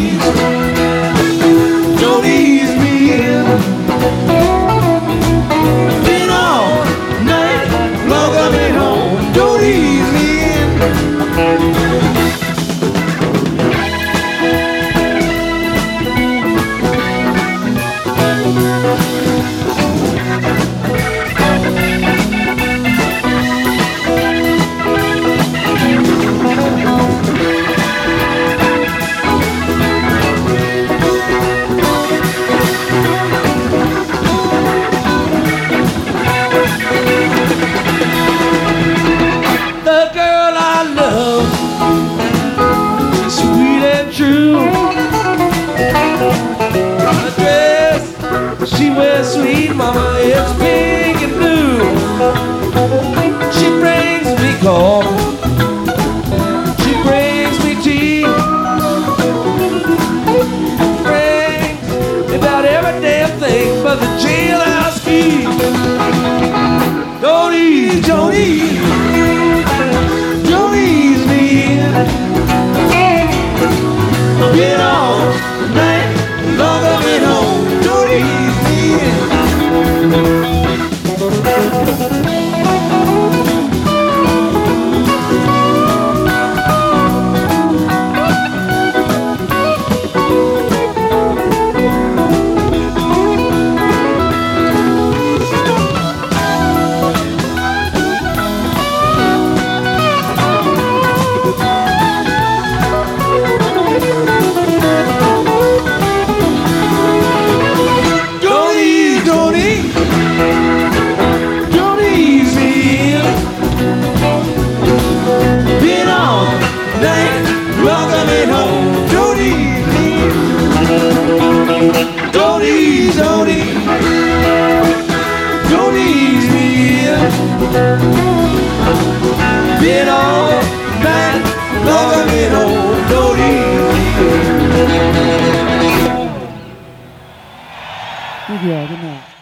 don't ease me in. Been all night long coming home, don't ease me in. The girl I love, sweet and true. The dress she wears, sweet mama, it's pink and blue. She brings me coffee, she brings me tea, brings about every damn thing but the jailhouse key. Don't ease, don't ease, don't ease me in. Been all night long coming home, don't ease me in. Don't ease, don't ease, don't ease me in. Been all night long coming home, don't ease me in. Thank you all. Good night.